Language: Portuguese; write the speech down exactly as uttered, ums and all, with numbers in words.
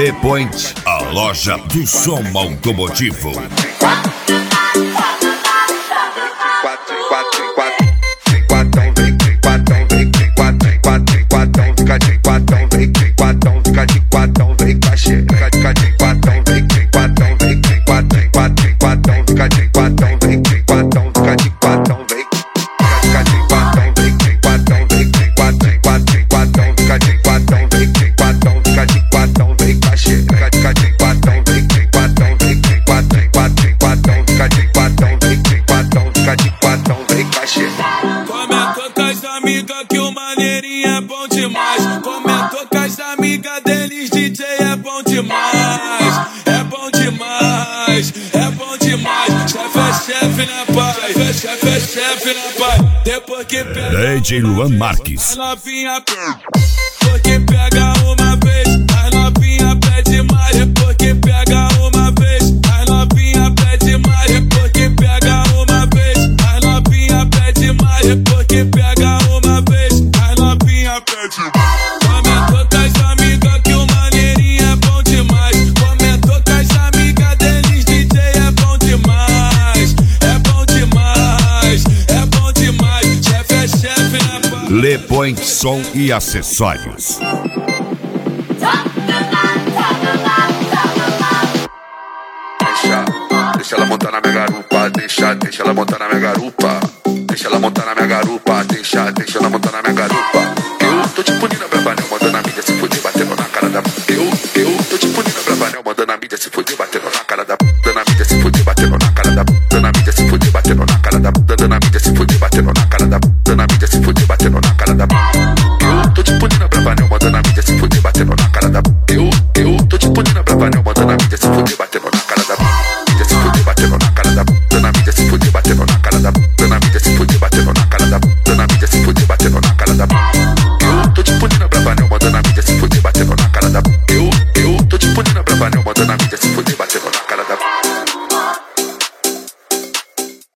Le Point, a loja do som automotivo. Comentou com as amigas que o maneirinho é bom demais. Comentou com as amigas deles, D J é bom demais. É bom demais, é bom demais. Chefe é chefe, né, pai? Chefe é chefe, né, pai? Depois que pega D J Luan Marques. a novinha, depois que pega uma vez, a novinha pede mais. Depois que pega uma vez, a novinha pede mais. Depois que pega uma vez, a novinha pede mais. Depois que pega uma vez, a novinha pede mais. Comentou com as amigas que o maneirinho é bom demais. Comentou com as amigas deles, D J é bom demais. É bom demais, é bom demais. Chefe é chefe, né, pai? Le Point Som e Acessórios. Deixa, deixa ela montar na minha garupa, deixa, deixa ela montar na minha garupa. Deixa ela montar na minha garupa, deixa, deixa ela montar na minha garupa. Eu tô tipo Nina